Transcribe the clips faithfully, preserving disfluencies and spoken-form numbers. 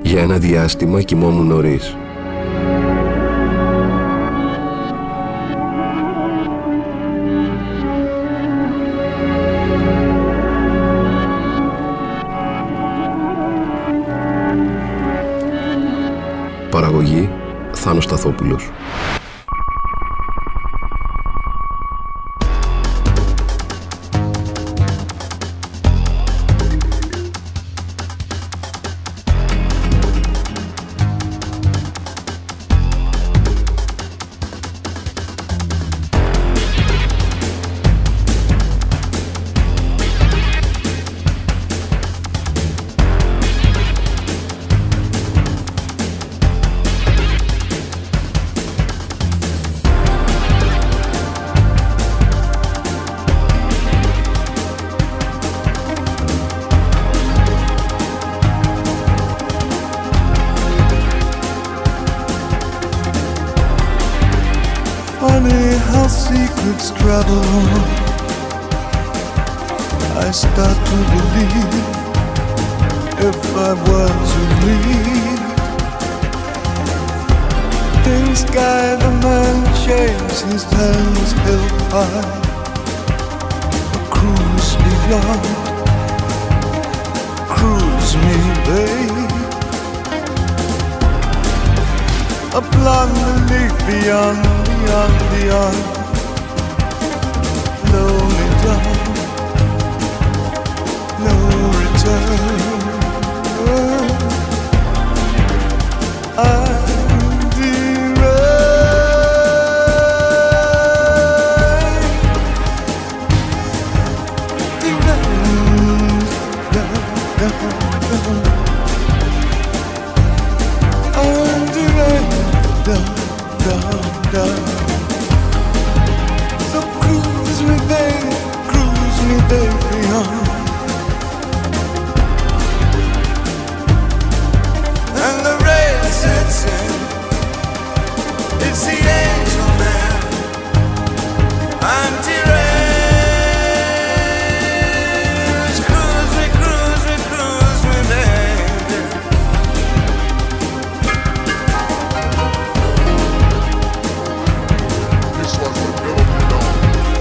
Για ένα διάστημα κοιμόμουν νωρίς. Παραγωγή Θάνος Σταθόπουλος. I start to believe if I were to leave in the sky, the man shaves his hands held high, a cruise beyond, cruise me, babe, a blonde leaf beyond, beyond, beyond, lonely down. No return. I'm deranged, deranged, I'm deranged, down, down, down. So cruise me, baby, cruise me, baby, on. It's the angel man. I'm deranged. Cruise me, cruise me, cruise me, baby. This one will never be known.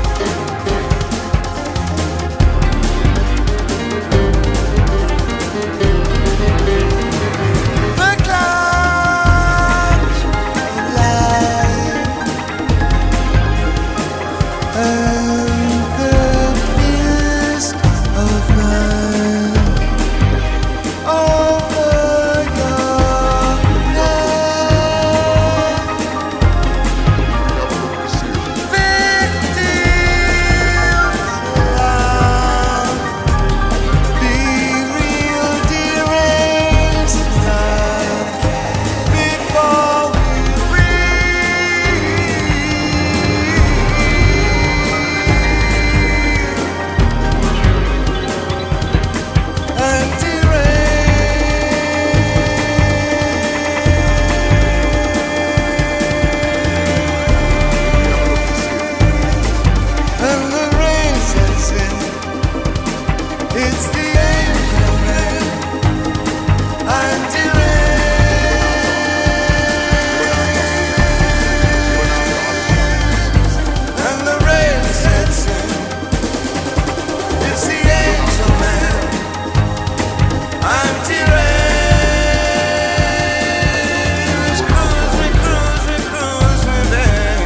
The clouds lie, and the mist of night over your neck. Victims around, be real deranged tonight before we reach. And And the rain sets in. It's the angel man. I'm deranged. And the rain sets in. It's the angel man. I'm deranged. Cruise me, cruise me, cruise me, baby.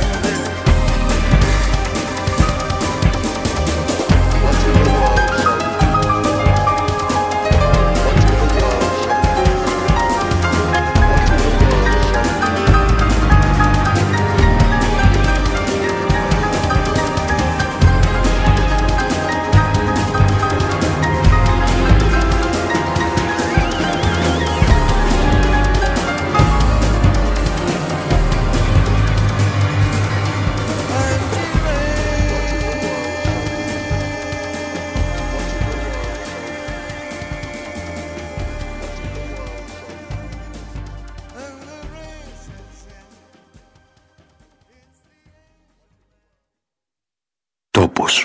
Τόπος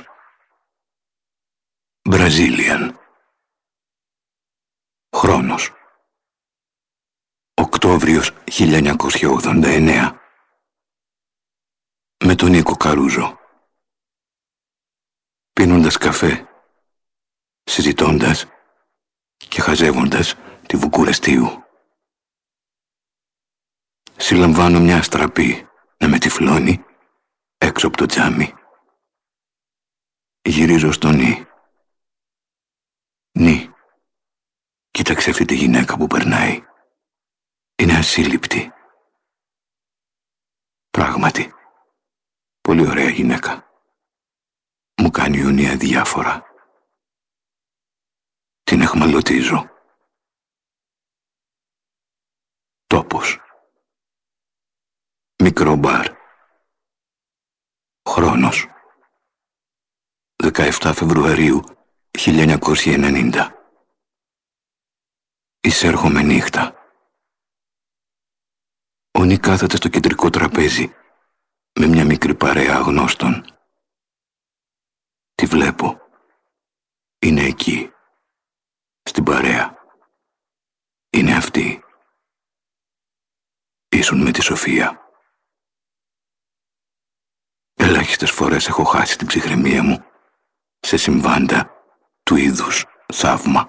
Brazilian. Χρόνος Οκτώβριος χίλια εννιακόσια ογδόντα εννέα. Με τον Νίκο Καρούζο. Πίνοντας καφέ, συζητώντας και χαζεύοντας τη Βουκουρεστίου. Συλλαμβάνω μια αστραπή να με τυφλώνει έξω από το τζάμι. Γυρίζω στο Νι. Νι, κοίταξε αυτή τη γυναίκα που περνάει. Είναι ασύλληπτη. Πράγματι, πολύ ωραία γυναίκα. Μου κάνει ιουνία διάφορα. Την εχμαλωτίζω. Τόπος. Μικρό μπαρ. Χρόνος. δεκαεφτά Φεβρουαρίου χίλια εννιακόσια ενενήντα. Εισέρχομαι νύχτα. Ο Νι κάθεται στο κεντρικό τραπέζι με μια μικρή παρέα αγνώστων. Τη βλέπω. Είναι εκεί. Στην παρέα. Είναι αυτή. Ήσουν με τη Σοφία. Ελάχιστες φορές έχω χάσει την ψυχραιμία μου σε συμβάντα του είδους θαύμα.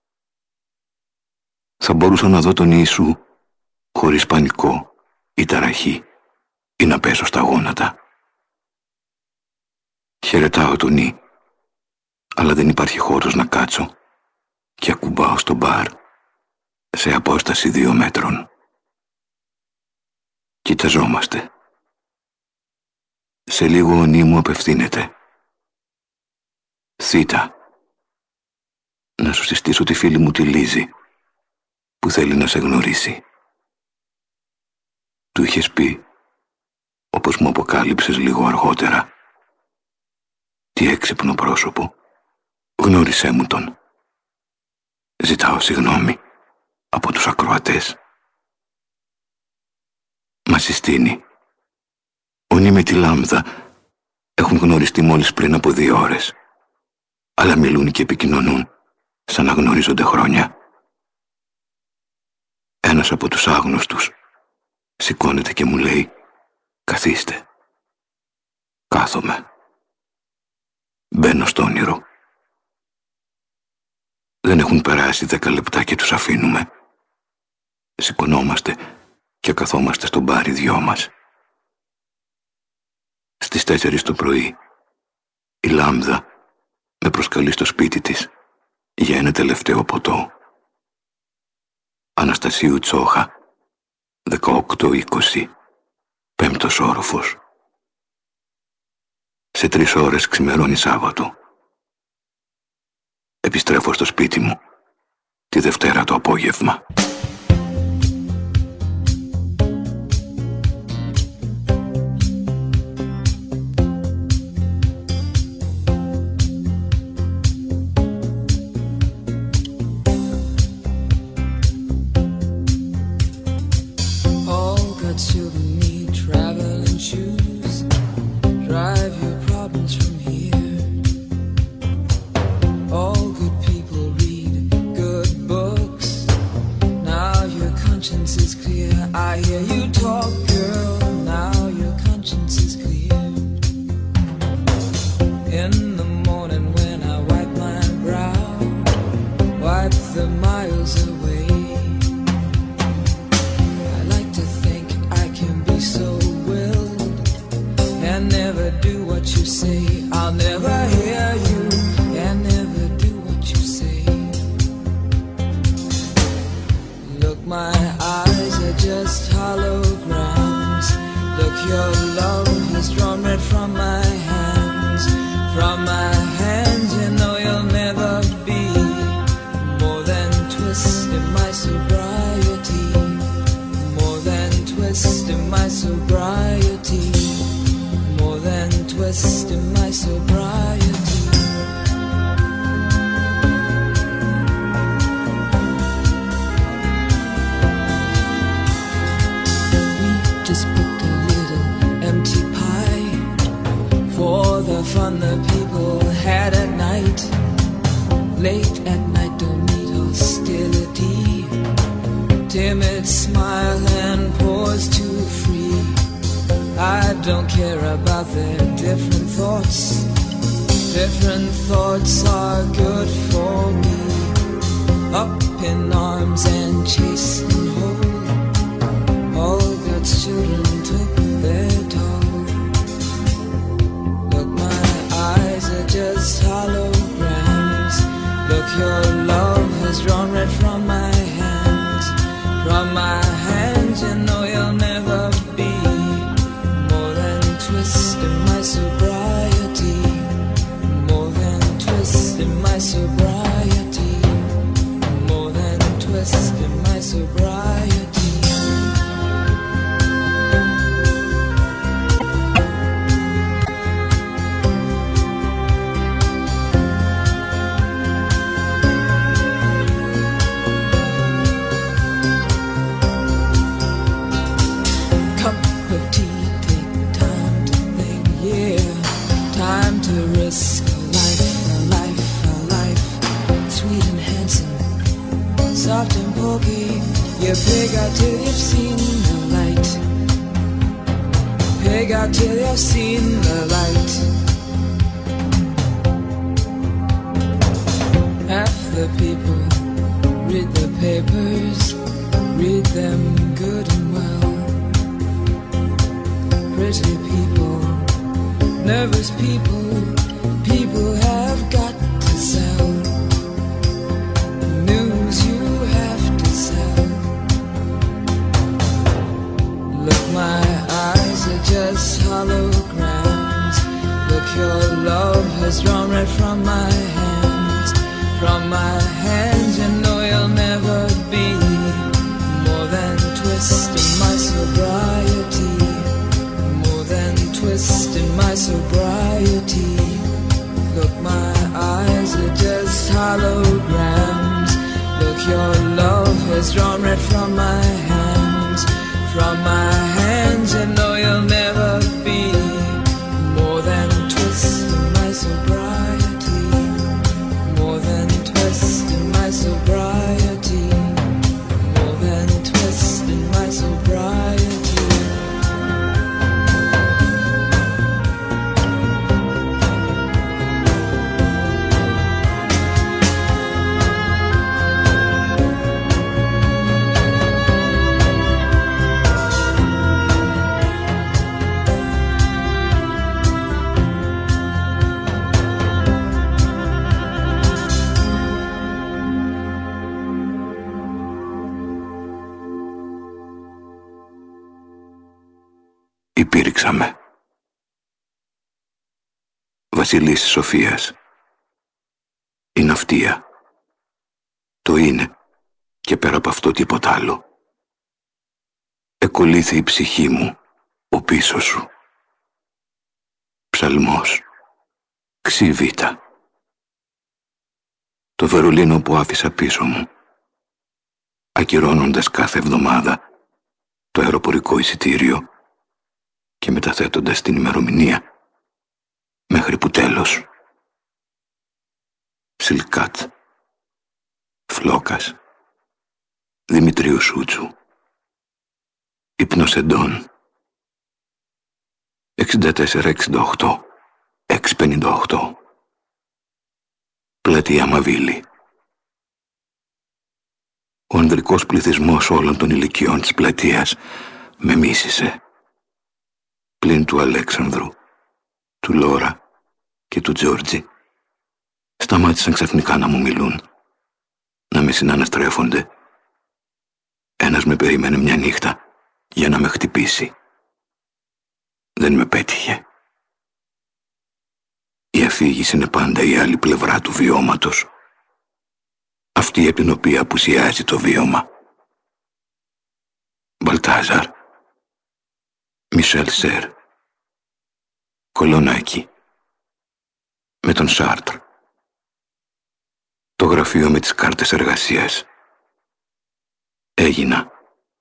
Θα μπορούσα να δω τον Ιησού χωρίς πανικό ή ταραχή ή να πέσω στα γόνατα. Χαιρετάω τον Νι, αλλά δεν υπάρχει χώρος να κάτσω και ακουμπάω στο μπαρ σε απόσταση δύο μέτρων. Κοιταζόμαστε. Σε λίγο ο Νι μου απευθύνεται. Θήτα, να σου συστήσω τη φίλη μου τη Λίζη, που θέλει να σε γνωρίσει. Του είχες πει, όπως μου αποκάλυψες λίγο αργότερα. Τι έξυπνο πρόσωπο. Γνώρισέ μου τον. Ζητάω συγγνώμη από τους ακροατές. Μα συστήνει. Ο Νι με τη Λάμδα έχουν γνωριστεί μόλις πριν από δύο ώρες, αλλά μιλούν και επικοινωνούν σαν να γνωρίζονται χρόνια. Ένας από τους άγνωστους σηκώνεται και μου λέει «Καθίστε». Κάθομαι. Μπαίνω στο όνειρο. Δεν έχουν περάσει δέκα λεπτά και τους αφήνουμε. Σηκωνόμαστε και καθόμαστε στο μπάρ οι δυο μας. Στις τέσσερις το πρωί η Λάμδα με προσκαλεί στο σπίτι της για ένα τελευταίο ποτό. Αναστασίου Τσόχα, δεκαοκτώ είκοσι, πέμπτος όροφος. Σε τρεις ώρες ξημερώνει Σάββατο. Επιστρέφω στο σπίτι μου τη Δευτέρα το απόγευμα. Late at night, don't need hostility. Timid smile. don't care about their different thoughts. Different thoughts are good for me. Up in arms and chasing home. All God's children took their toll. Look, my eyes are just holograms. Look, your love has drawn red from my hands. From my hands, you know you'll never be more than twist in my sobriety. More than twist in my sobriety. More than twist in my sobriety. Soft and pokey, you pig out till you've seen the light. Pig out till you've seen the light. Half the people read the papers, read them good and well. Pretty people, nervous people, people have got to sell. News you have to sell. Look, my eyes are just holograms. Look, your love has drawn red from my hands. From my hands, you know you'll never be more than twist in my sobriety. More than twist in my sobriety. Look, my eyes are just holograms. Look, your love has drawn red from my hands. From my hands, you know you'll never be more than twist in my sobriety. More than twist in my sobriety. More than twist in my sobriety. Υπήρξαμε. Βασιλής Σοφίας. Η ναυτία. Το είναι και πέρα από αυτό τίποτα άλλο. Εκολύθη η ψυχή μου, ο πίσω σου. Ψαλμός. Ξιβήτα. Το Βερολίνο που άφησα πίσω μου, ακυρώνοντας κάθε εβδομάδα το αεροπορικό εισιτήριο και μεταθέτοντας την ημερομηνία μέχρι που τέλος. Σιλκάτ, Φλόκας, Δημητρίου Σούτσου, Υπνοσεντών, εξήντα τέσσερα εξήντα οκτώ, έξι πενήντα οκτώ, Πλατεία Μαβίλη. Ο ανδρικός πληθυσμός όλων των ηλικιών της πλατείας με μίσησε. Πλην του Αλέξανδρου, του Λόρα και του Τζόρτζι. Σταμάτησαν ξαφνικά να μου μιλούν, να με συναναστρέφονται. Ένας με περίμενε μια νύχτα για να με χτυπήσει. Δεν με πέτυχε. Η αφήγηση είναι πάντα η άλλη πλευρά του βιώματος. Αυτή από την οποία απουσιάζει το βίωμα. Μπαλτάζαρ, Μισελ Σέρ, Κολονάκι, με τον Σάρτρ. Το γραφείο με τις κάρτες εργασίας. Έγινα.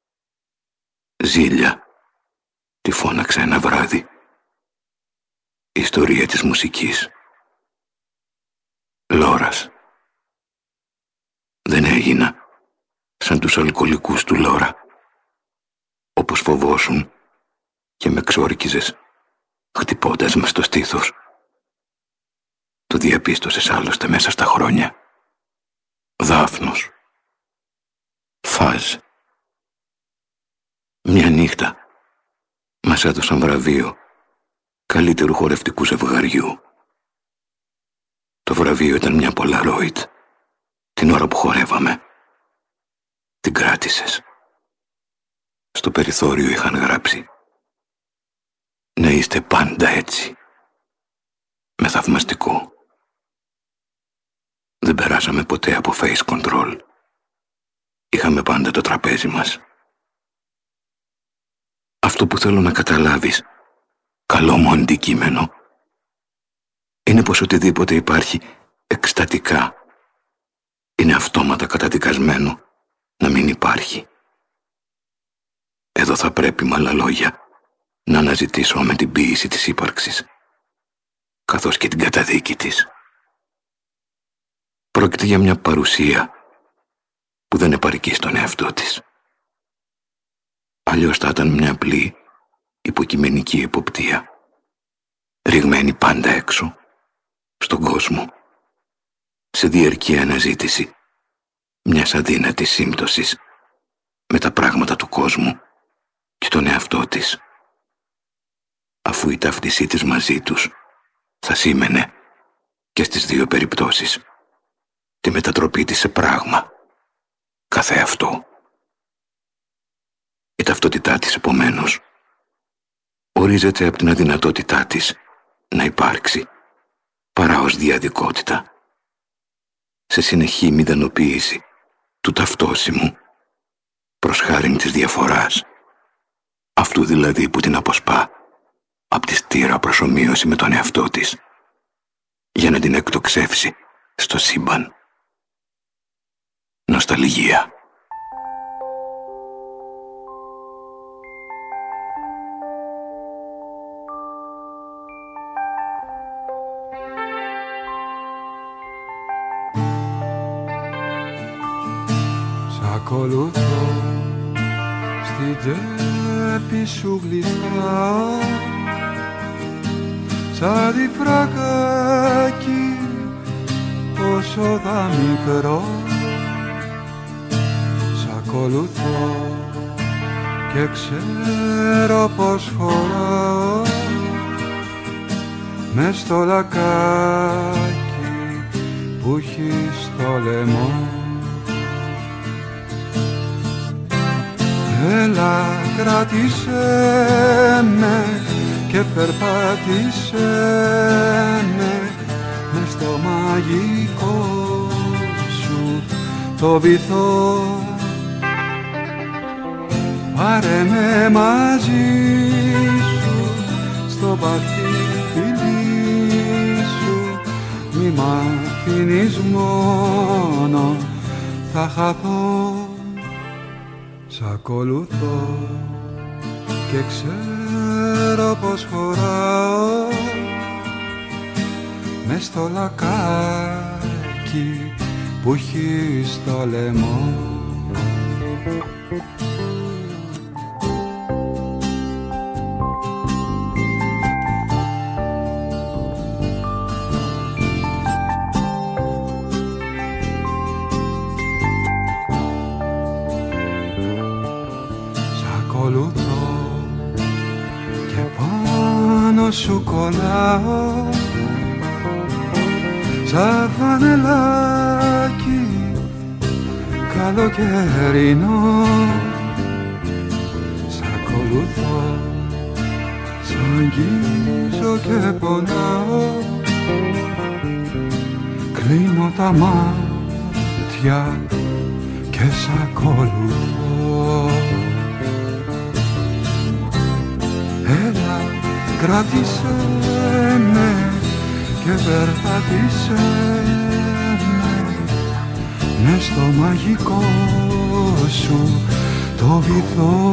Ζήλια, τη φώναξα ένα βράδυ. Ιστορία της μουσικής. Λόρας. Δεν έγινα σαν τους αλκοολικούς του Λόρα. Όπως φοβόσουν και με ξόρκιζες χτυπώντας με στο στήθος. Το διαπίστωσες άλλωστε μέσα στα χρόνια. Δάφνος. Φάζ. Μια νύχτα μας έδωσαν βραβείο καλύτερου χορευτικού ζευγαριού. Το βραβείο ήταν μια Polaroid. Την ώρα που χορεύαμε. Την κράτησες. Στο περιθώριο είχαν γράψει: να είστε πάντα έτσι. Με θαυμαστικό. Δεν περάσαμε ποτέ από face control. Είχαμε πάντα το τραπέζι μας. Αυτό που θέλω να καταλάβεις, καλό μου αντικείμενο, είναι πως οτιδήποτε υπάρχει εκστατικά είναι αυτόματα καταδικασμένο να μην υπάρχει. Εδώ θα πρέπει με άλλα λόγια να αναζητήσω με την ποίηση της ύπαρξης, καθώς και την καταδίκη της. Πρόκειται για μια παρουσία που δεν επαρκεί στον εαυτό της. Αλλιώς θα ήταν μια απλή υποκειμενική εποπτεία, ρηγμένη πάντα έξω, στον κόσμο, σε διαρκή αναζήτηση μιας αδύνατης σύμπτωσης με τα πράγματα του κόσμου και τον εαυτό της, αφού η ταύτισή της μαζί τους θα σήμαινε και στις δύο περιπτώσεις τη μετατροπή της σε πράγμα καθεαυτό. Η ταυτότητά της, επομένως, ορίζεται από την αδυνατότητά της να υπάρξει παρά ως διαδικότητα, σε συνεχή μηδενοποίηση του ταυτόσιμου προς χάριν της διαφοράς, αυτού δηλαδή που την αποσπά από τη στήρα προσομοίωση με τον εαυτό της, για να την εκτοξεύσει στο σύμπαν. Νοσταλγία. Σ' ακολουθώ στην τσέπη σου γλιστρά, σαν διφραγάκι όσο θα μικρό. Σ' ακολουθώ και ξέρω πως χωράω μες στο λακάκι που έχει στο λαιμό. Έλα κράτησέ με και περπάτησέ με μες στο μαγικό σου το βυθό. Πάρε με μαζί σου στο βαθύ φιλί σου, μη μ' αφήνεις μόνο, θα χαθώ. Σ' ακολουθώ και ξέρω πως χωράω μες στο λακάκι που έχει στο λαιμό. Σου κολλάω σαν φανελάκι καλοκαιρινό. Σ' ακολουθώ, σ' αγγίζω και πονάω, κλείνω τα μάτια και σ' ακολουθώ. Έλα κράτησέ με και περπάτησέ με μες στο μαγικό σου το βυθό.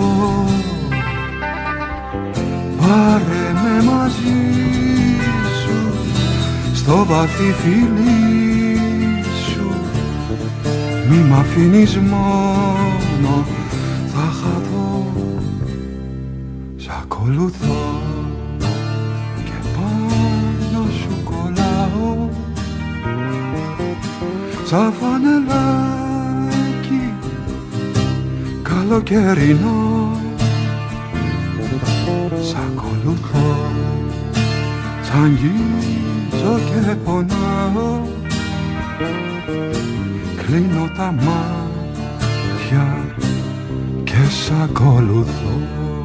Πάρε με μαζί σου στο βαθύ φιλί σου, μη μ' αφήνεις μόνο, θα χαθώ. Σ' ακολουθώ σαν φανελάκι καλοκαιρινό, σ' ακολουθώ, σ' αγγίζω και πονάω, κλείνω τα μάτια και σ' ακολουθώ.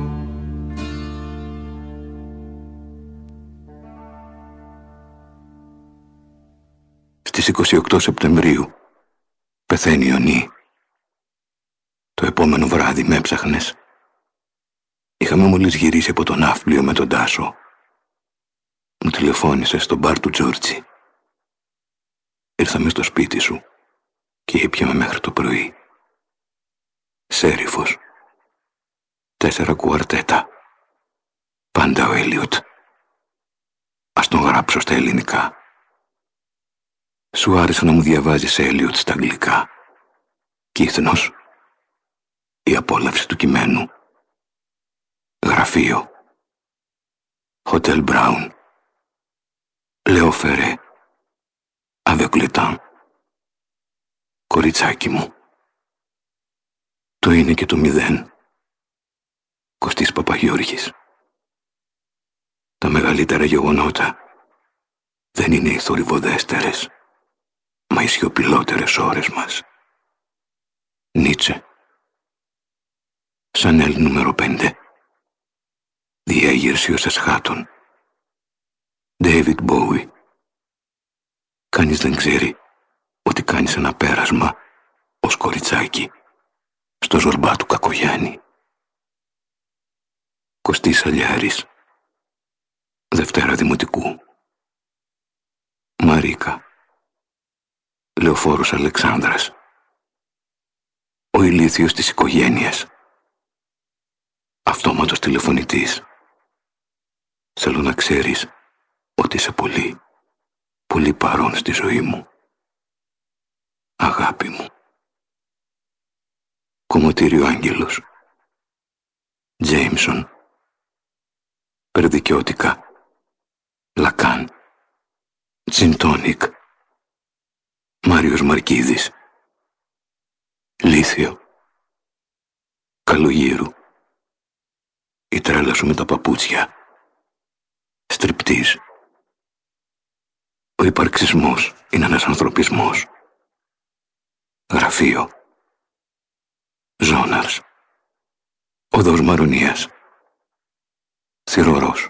Στις είκοσι οκτώ Σεπτεμβρίου πεθαίνει η Ωνή. Το επόμενο βράδυ με έψαχνες. Είχαμε μόλις γυρίσει από τον Ναύπλιο με τον Τάσο. Μου τηλεφώνησε στο μπαρ του Τζόρτζι. Ήρθαμε στο σπίτι σου και ήπιαμε μέχρι το πρωί. Σέριφος. Τέσσερα κουαρτέτα. Πάντα ο Έλιοτ. Ας τον γράψω στα ελληνικά. Σου άρεσε να μου διαβάζεις Έλιοτ στα αγγλικά. Κύθνος. Η απόλαυση του κειμένου. Γραφείο. Hotel Brown. Λέο Φερέ. Αβεκλετάν. Κοριτσάκι μου. Το είναι και το μηδέν. Κωστής Παπαγιώργης. Τα μεγαλύτερα γεγονότα δεν είναι οι θορυβοδέστερες, μα οι σιωπηλότερες ώρες μας. Νίτσε. Σανέλ νούμερο πέντε. Διέγερση εσχάτων. Ντέιβιτ Μπόουι. Κανείς δεν ξέρει ότι κάνεις ένα πέρασμα ως κοριτσάκι στο Ζορμπά του Κακογιάννη. Κωστής Αλιάρης. Δευτέρα Δημοτικού. Μαρίκα. Λεωφόρος Αλεξάνδρας. Ο ηλίθιος της οικογένειας. Αυτόματος τηλεφωνητής. Θέλω να ξέρεις ότι είσαι πολύ, πολύ παρόν στη ζωή μου. Αγάπη μου. Κομμωτήριο Άγγελος. Τζέιμσον. Περδικιώτικα. Λακάν. Τζιντόνικ. Μάριος Μαρκίδης. Λίθιο. Καλογύρου. Η τρέλα σου με τα παπούτσια. Στριπτής. Ο υπαρξισμός είναι ένας ανθρωπισμός. Γραφείο. Ζώναρς. Οδός Μαρονίας. Θυρωρός.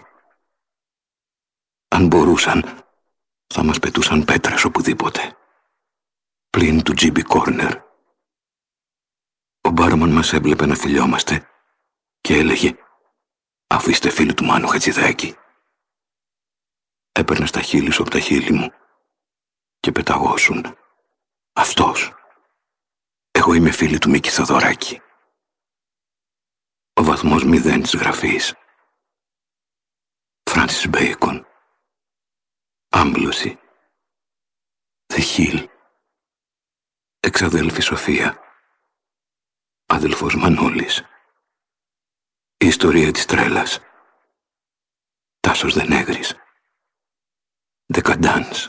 Αν μπορούσαν, θα μας πετούσαν πέτρες οπουδήποτε. Πλην του Τζίμπι Κόρνερ. Ο μπάρμαν μας έβλεπε να φιλιόμαστε και έλεγε «Αφού είστε φίλοι του Μάνου Χατζηδάκη». Έπαιρνε στα χείλη σου από τα χείλη μου και πεταγώσουν. Αυτός. Εγώ είμαι φίλη του Μίκη Θοδωράκη. Ο βαθμός μηδέν της γραφής. Φράνσις Μπέικον. Άμπλωση. The Hill. Εξαδέλφη Σοφία. Αδελφός Μανώλης. Η ιστορία της τρέλας. Τάσος Δενέγρης. Δεκαντάνς.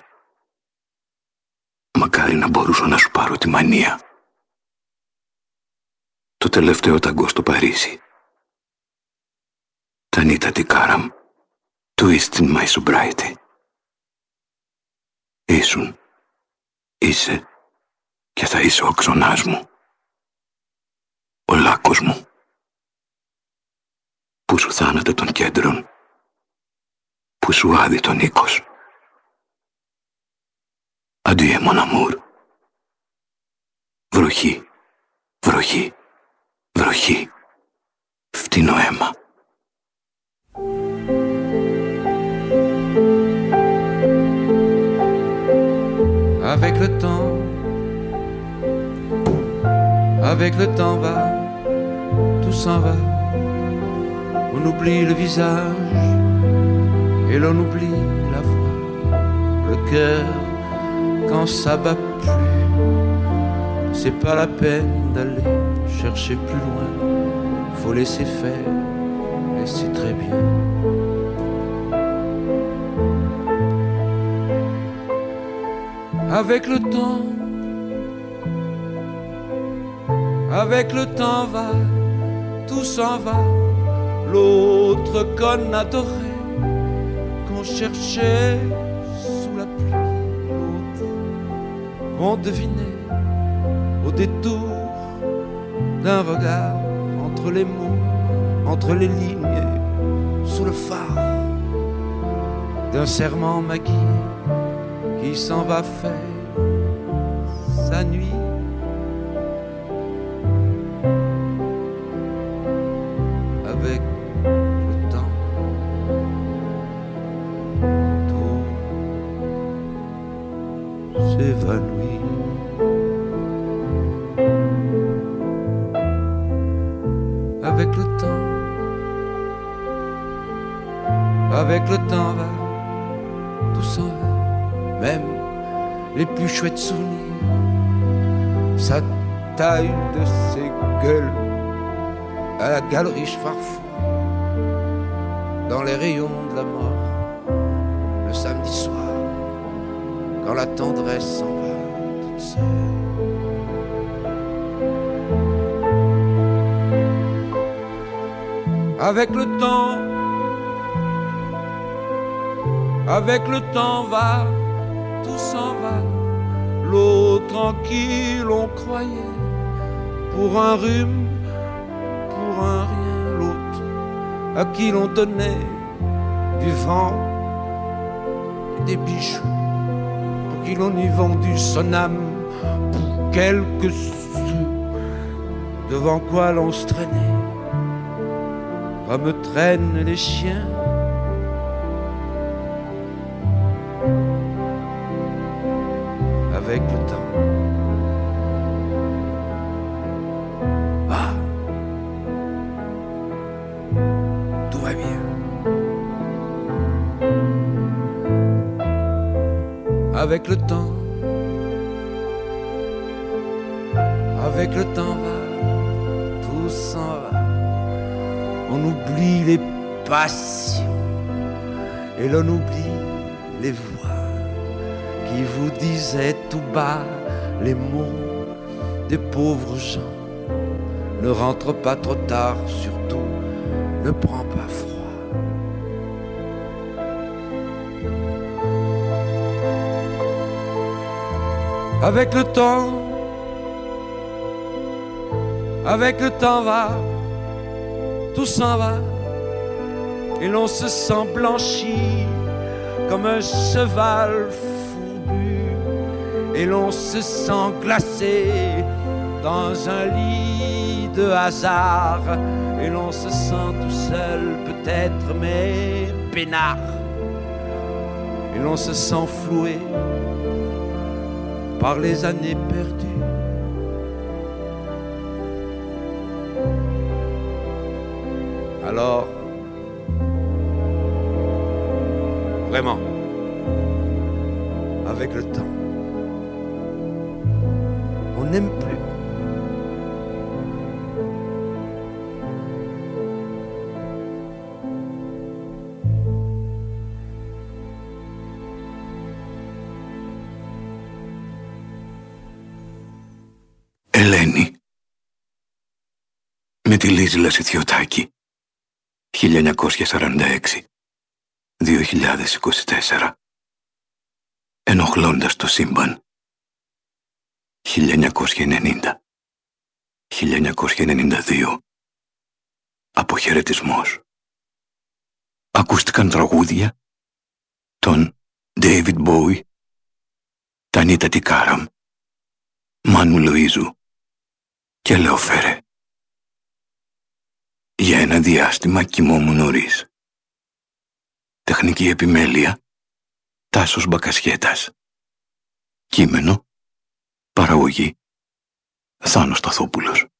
Μακάρι να μπορούσα να σου πάρω τη μανία. Το τελευταίο ταγκό στο Παρίσι. Τανίτα Τικάραμ. Twist in my sobriety. Ήσουν. Είσαι. Και θα είσαι ο αξονάς μου. Ο λάκκος μου. Που σου θάνατε των κέντρων. Που σου άδει τον οίκος. Αντιέ mon amour. Βροχή, βροχή, βροχή. Φτηνό αίμα. Avec le temps, avec le temps va, tout s'en va. On oublie le visage et l'on oublie la voix. Le cœur, quand ça bat plus, c'est pas la peine d'aller chercher plus loin. Faut laisser faire et c'est très bien. Avec le temps, Avec le temps va, tout s'en va. L'autre qu'on adorait, qu'on cherchait sous la pluie, l'autre qu'on devinait au détour d'un regard, entre les mots, entre les lignes, sous le phare d'un serment maquillé qui s'en va faire sa nuit. Avec le temps, tout s'évanouit. Avec le temps, avec le temps va, tout s'en va, même les plus chouettes souvenirs, sa taille de ses gueules à la galerie Farfou, dans les rayons de la mort, le samedi soir, quand la tendresse s'en va toute seule. Avec le temps, avec le temps va, tout s'en va. L'eau tranquille, on croyait, pour un rhume, pour un rien, l'autre à qui l'on donnait du vent et des bijoux, pour qui l'on y vendu son âme pour quelques sous, devant quoi l'on se traînait, comme traînent les chiens. Avec le temps, ah, tout va bien. Avec le temps, avec le temps va, tout s'en va. On oublie les passions et l'on oublie les voix qui vous disaient tout bas les mots des pauvres gens. Ne rentre pas trop tard, surtout ne prends pas froid. Avec le temps, avec le temps va, tout s'en va, et l'on se sent blanchi comme un cheval fourbu, et l'on se sent glacé dans un lit de hasard, et l'on se sent tout seul peut-être, mais peinard, et l'on se sent floué par les années perdues. Alors, vraiment, avec le temps, on n'aime plus. Ελένη, με τη Λίζη Λασιθιωτάκη, χίλια εννιακόσια σαράντα έξι με δύο χιλιάδες είκοσι τέσσερα. Ενοχλώντας το σύμπαν. χίλια εννιακόσια ενενήντα με χίλια εννιακόσια ενενήντα δύο. Αποχαιρετισμός. Ακούστηκαν τραγούδια των David Bowie, Τανίτα Τικάραμ, Μάνου Λοΐζου και Λεοφέρε. Για ένα διάστημα κοιμόμουν νωρίς. Τεχνική επιμέλεια Τάσος Μπακασιέτας. Κείμενο, παραγωγή Θάνος Σταθόπουλος.